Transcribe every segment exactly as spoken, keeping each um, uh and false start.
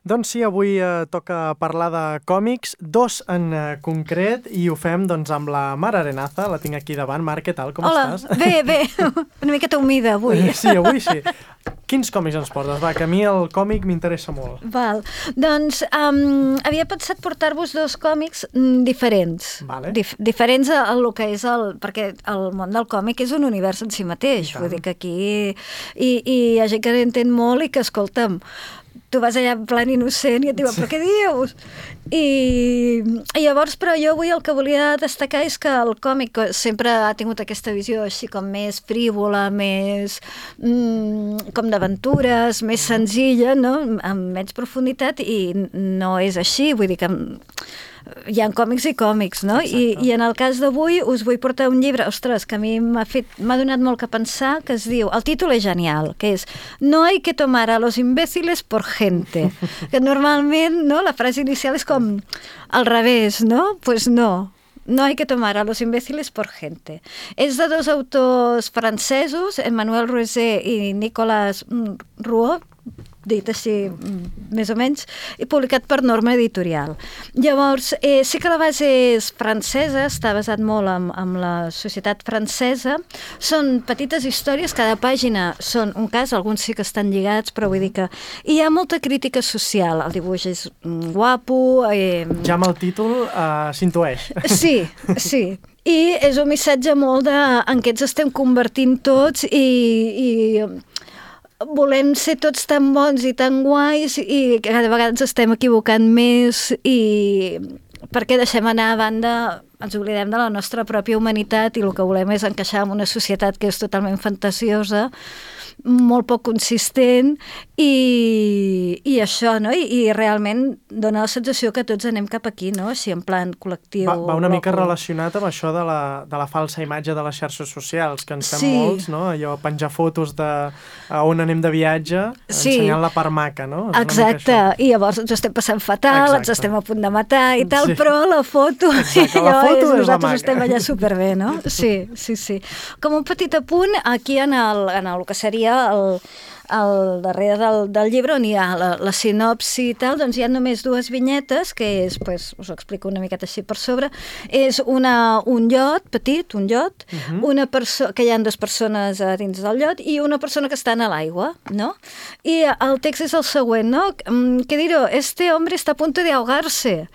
Doncs sí, avui eh, toca parlar de còmics, dos en eh, concret, i ho fem doncs, amb la Mar Arenaza, la tinc aquí davant. Mar, què tal? Com Hola. estàs? Hola, bé, bé. Una miqueta humida avui. Sí, avui sí. Quins còmics ens portes? Va, que a mi el còmic m'interessa molt. Val. Doncs um, havia pensat portar-vos dos còmics mm, diferents. Vale. Dif diferents a, a lo que és el... Perquè el món del còmic és un univers en si mateix. Vull dir que aquí i, i hi ha gent que n'entén molt i que, escolta'm, tu vas allà en plan innocent i et diuen, però què dius? I, I llavors, però jo avui el que volia destacar és que el còmic sempre ha tingut aquesta visió així com més frívola, més mm, com d'aventures, més senzilla, no? Amb menys profunditat, i no és així, vull dir que hi ha còmics i còmics, no? I, I en el cas d'avui us vull portar un llibre, ostres, que a mi m'ha fet, m'ha donat molt que pensar, que es diu, el títol és genial, que és No hay que tomar a los imbéciles por gente. Que normalment, no?, la frase inicial és com al revés, no? Pues no. No hay que tomar a los imbéciles por gente. És de dos autors francesos, Emmanuel Rousset i Nicolas Rouault, dit així, més o menys, i publicat per Norma Editorial. Llavors, eh, sí que la base és francesa, està basat molt en, en la societat francesa. Són petites històries, cada pàgina són un cas, alguns sí que estan lligats, però vull dir que hi ha molta crítica social. El dibuix és guapo. Eh... Ja amb el títol eh, s'intueix. Sí, sí. I és un missatge molt de en què ens estem convertint tots i... i volem ser tots tan bons i tan guais i cada vegada ens estem equivocant més i perquè deixem anar a banda, ens oblidem de la nostra pròpia humanitat i el que volem és encaixar en una societat que és totalment fantasiosa, molt poc consistent i, i això, no? I, i realment dona la sensació que tots anem cap aquí, no? Així en plan col·lectiu. Va, va una loco. mica relacionat amb això de la, de la falsa imatge de les xarxes socials, que ens fem Sí. molts, no? Allò, penjar fotos de a on anem de viatge, Sí. ensenyant la part maca, no? És Exacte, i llavors ens estem passant fatal, Exacte. ens estem a punt de matar i tal, Sí. però la foto, Exacte, la allò foto és la nosaltres maca. estem allà superbé, no? Sí, sí, sí. Com un petit apunt, aquí en el, en el que seria el, al darrere del, del llibre, on hi ha la, la sinopsi i tal, doncs hi ha només dues vinyetes, que és, pues, us ho explico una miqueta així per sobre, és una, un llot petit, un llot, uh-huh. una perso que hi ha dues persones a dins del llot i una persona que està a l'aigua, no? I el text és el següent, no? ¿Qué diré? Este hombre está a punto de ahogarse.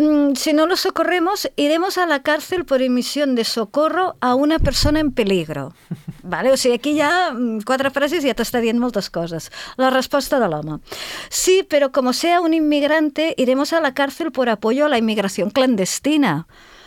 Si no lo socorremos, iremos a la cárcel por emisión de socorro a una persona en peligro. Vale? O sigui, aquí hi ha quatre frases i ja t'està dient moltes cosas. La respuesta del home. Sí, pero como sea un inmigrante, iremos a la cárcel por apoyo a la inmigración clandestina.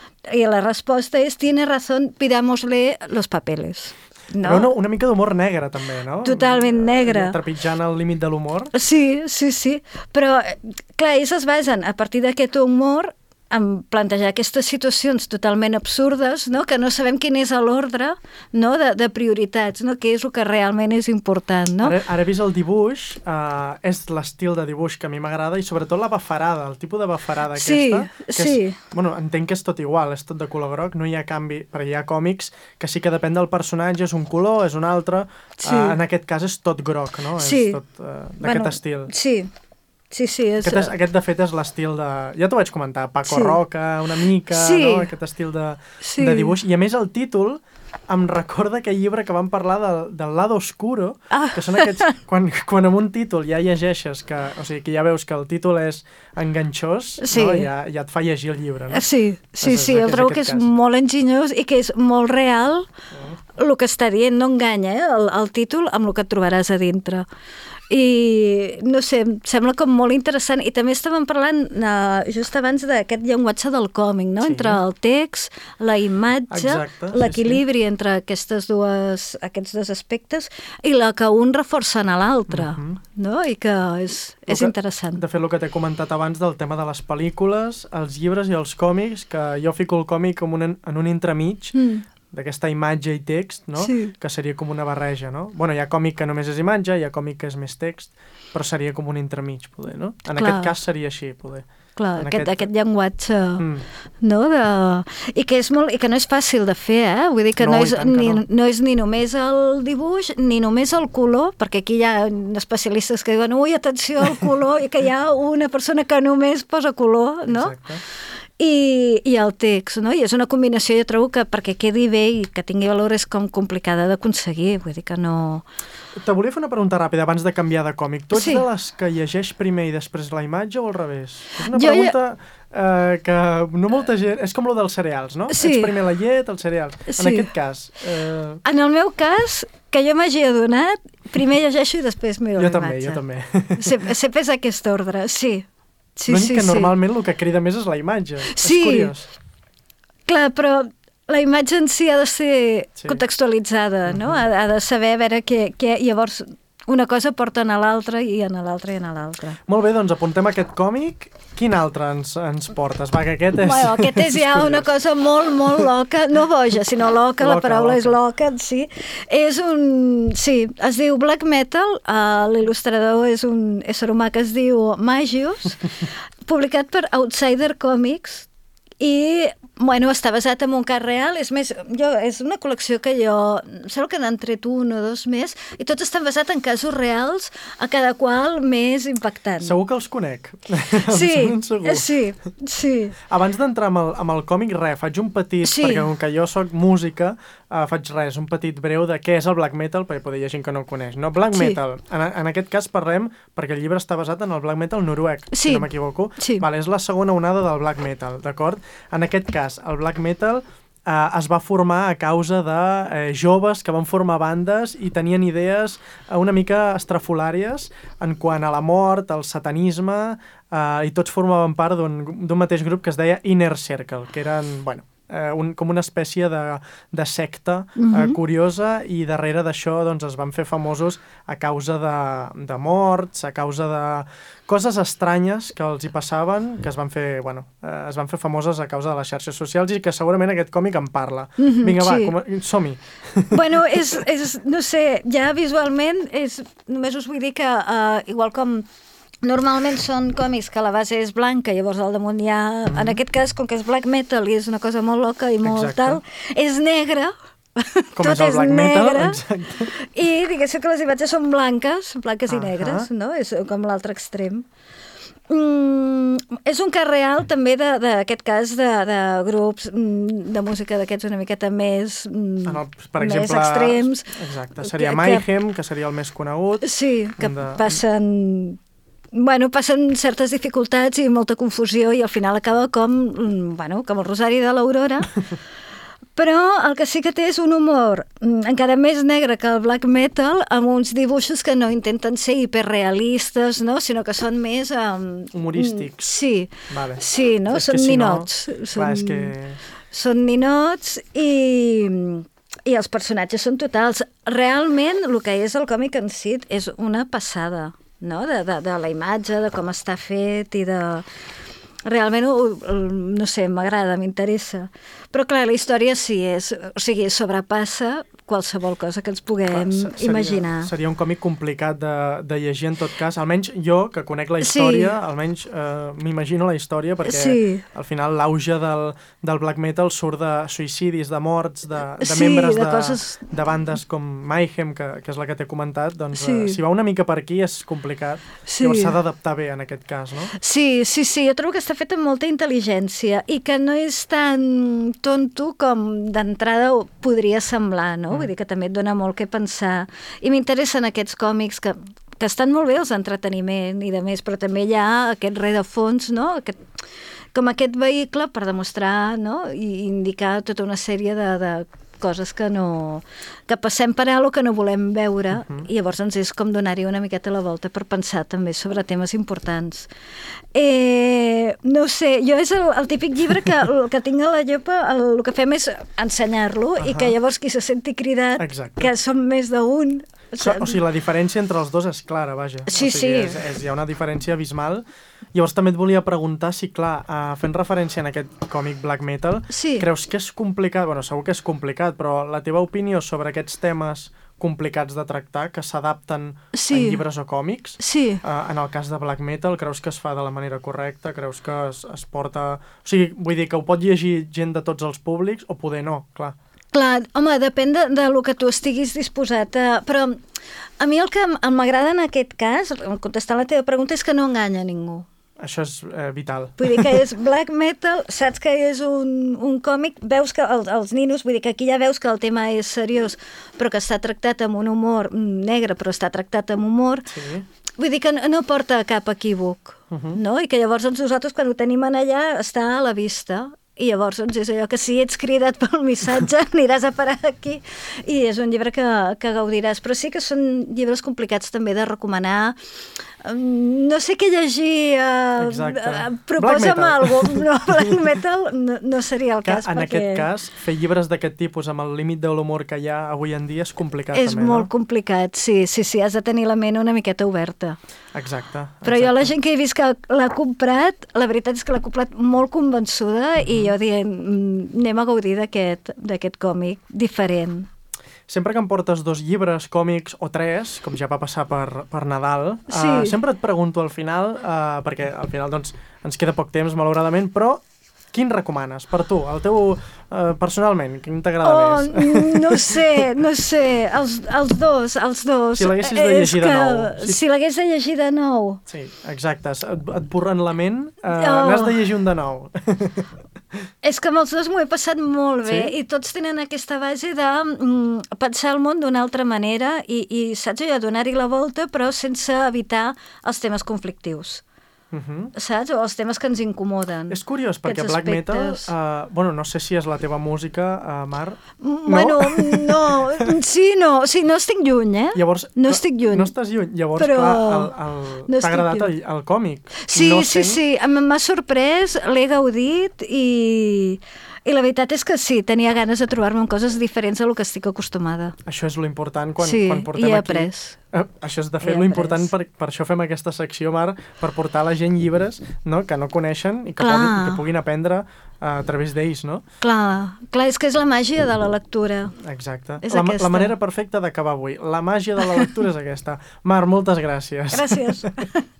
Y la respuesta es, tiene razón, pidámosle los papeles. No? Però una, una mica d'humor negre, també, no? Totalment negre. Trepitjant el límit de l'humor. Sí, sí, sí. Però, clar, ells es basen a partir d'aquest humor en plantejar aquestes situacions totalment absurdes, no? Que no sabem quin és l'ordre, no? de, de prioritats, no? Què és el que realment és important. No? Ara, ara he vist el dibuix, uh, és l'estil de dibuix que a mi m'agrada i sobretot la bafarada, el tipus de bafarada sí, aquesta. Que sí, és, bueno, entenc que és tot igual, és tot de color groc, no hi ha canvi, perquè hi ha còmics que sí que depèn del personatge, és un color, és un altre, sí. uh, en aquest cas és tot groc, no? Sí. És tot uh, d'aquest bueno, estil. Sí. Sí, sí, és... Aquest, és, aquest, de fet, és l'estil de... Ja t'ho vaig comentar, Paco sí. Roca, una mica, sí. no? Aquest estil de, sí. de dibuix. I a més el títol em recorda aquell llibre que vam parlar del, del Lado Oscuro, ah. que són aquests... Quan, quan amb un títol ja llegeixes, que, o sigui, que ja veus que el títol és enganxós, sí. no? ja, ja et fa llegir el llibre, no? Sí, sí, doncs sí, el trobo que és cas. molt enginyós i que és molt real oh. el que està dient, no enganya, eh? el, el títol amb el que et trobaràs a dintre. I, no sé, em sembla com molt interessant. I també estàvem parlant uh, just abans d'aquest llenguatge del còmic, no? Sí. Entre el text, la imatge, l'equilibri sí, sí. entre aquestes dues, aquests dos aspectes i la que un reforça en l'altre, uh-huh. no? I que és, és que, interessant. De fet, el que t'he comentat abans del tema de les pel·lícules, els llibres i els còmics, que jo fico el còmic en un, en un entremig, mm. d'aquesta imatge i text, no? Sí. Que seria com una barreja, no? Bueno, hi ha còmic que només és imatge, hi ha còmic que és més text, però seria com un entremig, poder, no? En Clar. aquest cas seria així, poder. Clar, aquest, aquest... aquest llenguatge, mm. no? De... I, que és molt... I que no és fàcil de fer, eh? Vull dir que no, no, és, ni, que no. no és ni només el dibuix, ni només el color, perquè aquí hi ha especialistes que diuen, ui, atenció al color, i que hi ha una persona que només posa color, no? Exacte. I, i el text, no? I és una combinació, jo trobo que perquè quedi bé i que tingui valor és com complicada d'aconseguir, vull dir que no... Te volia fer una pregunta ràpida abans de canviar de còmic. Tu ets sí. de les que llegeix primer i després la imatge o al revés? És una jo pregunta ja... eh, que no molta gent... És com lo dels cereals, no? Sí. Ets primer la llet, els cereals. Sí. En aquest cas... Eh... En el meu cas, que jo m'hagi adonat, primer llegeixo i després miro jo la també, imatge. Jo també, jo també. Sempre, sempre és aquest ordre, sí. Sí, L'únic sí, que sí. normalment el que crida més és la imatge. Sí. És curiós. Clar, però la imatge en si ha de ser sí. contextualitzada, no? Uh-huh. ha, ha de saber a veure què... què llavors, una cosa porta a l'altra i a l'altra i a l'altra. Molt bé, doncs apuntem aquest còmic. Quin altre ens, ens portes? Va, que aquest és... Bueno, aquest és ja una cosa molt, molt loca. No boja, sinó loca, loca la paraula loca. És loca en si. És un... Sí, es diu Black Metal, uh, l'il·lustrador és un ésser humà que es diu Magius, publicat per Outsider Comics, i, bueno, està basat en un cas real. És més, jo, és una col·lecció que jo... Sembla que n'han tret un o dos més, i tots estan basats en casos reals, a cada qual més impactant. Segur que els conec. Sí, sí, sí. Abans d'entrar amb, el, amb el còmic, res, faig un petit, sí. perquè com que jo soc música, uh, faig res, un petit breu de què és el black metal, perquè potser hi ha gent que no el coneix. No, black sí. metal, en, en aquest cas parlem, perquè el llibre està basat en el black metal noruec, sí. si no m'equivoco. Sí. Vale, és la segona onada del black metal, d'acord? En aquest cas, el black metal eh, es va formar a causa de eh, joves que van formar bandes i tenien idees eh, una mica estrafolàries en quant a la mort, al satanisme, eh, i tots formaven part d'un mateix grup que es deia Inner Circle, que eren, bueno, eh, un, com una espècie de, de secta uh-huh. eh, curiosa, i darrere d'això doncs, es van fer famosos a causa de, de morts, a causa de coses estranyes que els hi passaven, que es van fer, bueno, eh, es van fer famoses a causa de les xarxes socials, i que segurament aquest còmic en parla. Mm-hmm, Vinga, va, sí. som-hi. Bueno, és, és, no sé, ja visualment, és, només us vull dir que, uh, igual com normalment són còmics que la base és blanca, llavors al damunt hi ha, mm-hmm. en aquest cas, com que és black metal i és una cosa molt loca i molt Exacte. Tal, és negre, com tot és el black és negre, metal, exacte. I diguéssim que les imatges són blanques, blanques uh-huh. i negres, no? És com l'altre extrem. Mm, és un cas real també d'aquest cas de, de grups de música d'aquests una miqueta més, en el, per més exemple, extrems. Exacte, seria que, Mayhem, que seria el més conegut. Sí, que de... passen... Bueno, passen certes dificultats i molta confusió i al final acaba com, bueno, com el Rosari de l'Aurora. Però el que sí que té és un humor encara més negre que el black metal, amb uns dibuixos que no intenten ser hiperrealistes, no? Sinó que són més... Um, humorístics. Sí, vale. sí, no? És són si ninots. No... Són, Clar, és que... són ninots i, i els personatges són totals. Realment, el que és el còmic en si és una passada, no? De, de, de la imatge, de com està fet i de... Realment, no sé, m'agrada, m'interessa. Però, clar, la història sí és... O sigui, sobrepassa qualsevol cosa que ens puguem clar, seria, imaginar. Seria un còmic complicat de, de llegir, en tot cas. Almenys jo, que conec la història, sí. almenys eh, m'imagino la història, perquè sí. al final l'auge del, del black metal surt de suïcidis, de morts, de, de sí, membres de, de, coses... de bandes com Mayhem, que, que és la que t'he comentat, doncs sí. eh, si va una mica per aquí és complicat. Sí. Llavors s'ha d'adaptar bé en aquest cas, no? Sí, sí, sí. Jo trobo que està fet amb molta intel·ligència i que no és tan tonto com d'entrada podria semblar, no? Mm. Vull dir que també et dona molt què pensar. I m'interessen aquests còmics que, que estan molt bé, els d'entreteniment i de més, però també hi ha aquest rerefons, no? Aquest, com aquest vehicle per demostrar, no? I indicar tota una sèrie de, de coses que no... que passem per alt o que no volem veure, uh-huh. i llavors doncs és com donar-hi una miqueta la volta per pensar també sobre temes importants. Eh, no sé, jo és el, el típic llibre que el que tinc a la llopa, el, el que fem és ensenyar-lo, uh-huh. i que llavors qui se senti cridat, exacte. Que som més d'un, O sigui, la diferència entre els dos és clara, vaja. Sí, o sigui, sí. És, és, hi ha una diferència abismal. Llavors també et volia preguntar si, clar, uh, fent referència en aquest còmic Black Metal, sí. creus que és complicat, bueno, segur que és complicat, però la teva opinió sobre aquests temes complicats de tractar, que s'adapten sí. en llibres o còmics, sí. uh, en el cas de Black Metal, creus que es fa de la manera correcta? Creus que es, es porta... O sigui, vull dir que ho pot llegir gent de tots els públics o poder no, clar. Clar, home, depèn de, de lo que tu estiguis disposat a... Però a mi el que m'agrada en aquest cas, contestant la teva pregunta, és que no enganya ningú. Això és eh, vital. Vull dir que és Black Metal, saps que és un, un còmic, veus que el, els ninos, vull dir que aquí ja veus que el tema és seriós, però que està tractat amb un humor negre, però està tractat amb humor. Sí. Vull dir que no, no porta cap equívoc, uh -huh. no? I que llavors doncs, nosaltres quan ho tenim en allà està a la vista. I llavors doncs, és allò que si ets cridat pel missatge aniràs a parar aquí i és un llibre que, que gaudiràs, però sí que són llibres complicats també de recomanar. No sé què llegir, uh, uh, proposa'm alguna cosa. No, Black Metal no, no seria el que cas. En perquè... aquest cas, fer llibres d'aquest tipus amb el límit de l'humor que hi ha avui en dia és complicat. És també, molt no? complicat, sí, sí, sí, has de tenir la ment una miqueta oberta. Exacte. Però exacte. jo la gent que he vist que l'ha comprat, la veritat és que l'ha comprat molt convençuda mm-hmm. i jo dient, anem a gaudir d'aquest d'aquest còmic diferent. Sempre que em portes dos llibres, còmics o tres, com ja va passar per, per Nadal, sí. uh, sempre et pregunto al final, uh, perquè al final doncs, ens queda poc temps, malauradament, però quin recomanes per tu, el teu, uh, personalment, quin t'agrada oh, més? No sé, no sé, els, els dos, els dos. Si l'haguessis de llegir que, de nou. Si, si l'hagués de llegir de nou. Sí, exacte, et, et borren la ment, uh, oh. n'has de llegir un de nou. És que amb els dos m'ho he passat molt bé sí? i tots tenen aquesta base de mm, pensar el món d'una altra manera i, i saps allò, donar-hi la volta però sense evitar els temes conflictius. Uh-huh. Saps? O els temes que ens incomoden. És curiós, perquè Black Metal, uh, bueno, no sé si és la teva música, uh, Mar. Bueno, no, sí, no, o sigui, no estic lluny, eh? Llavors, no estic lluny. No estàs lluny, llavors, però... clar, el, el, no t'ha agradat el, el còmic. Sí, no sí, sent... sí, m'ha sorprès, l'he gaudit i... I la veritat és que sí, tenia ganes de trobar-me amb coses diferents a lo que estic acostumada. Això és lo important quan, sí, quan portem aquí. Sí, i he aquí... après. Eh, això és de fet lo important, per, per això fem aquesta secció, Mar, per portar a la gent llibres, no?, que no coneixen i que, puguin, que puguin aprendre uh, a través d'ells, no? Clar, clar, és que és la màgia de la lectura. Exacte. És la, aquesta. La manera perfecta d'acabar avui. La màgia de la lectura és aquesta. Mar, moltes gràcies. Gràcies.